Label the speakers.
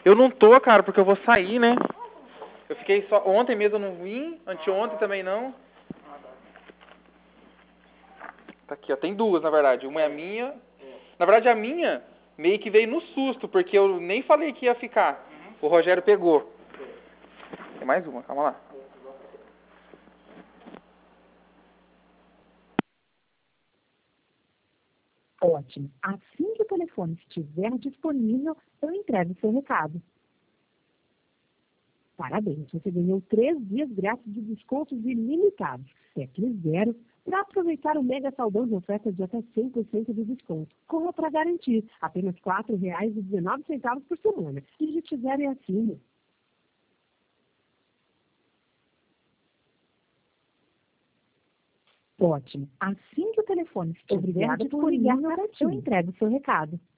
Speaker 1: Eu não tô, cara, porque eu vou sair, né? Eu fiquei só... Ontem mesmo eu não vim, anteontem também não. Tá aqui, ó. Tem duas, na verdade. Uma é a minha. Na verdade, a minha meio que veio no susto, porque eu nem falei que ia ficar. O Rogério pegou. Tem mais uma, calma lá.
Speaker 2: Ótimo. Assim que o telefone estiver disponível, eu entrego o seu recado. Parabéns, você ganhou 3 dias grátis de descontos ilimitados. Tecle Zero para aproveitar o mega saldão de ofertas de até 100% de desconto. Corra para garantir, apenas R$ 4,19 por semana. Digite zero e assine. Ótimo. Assim que o telefone estiver disponível, eu entrego o seu recado.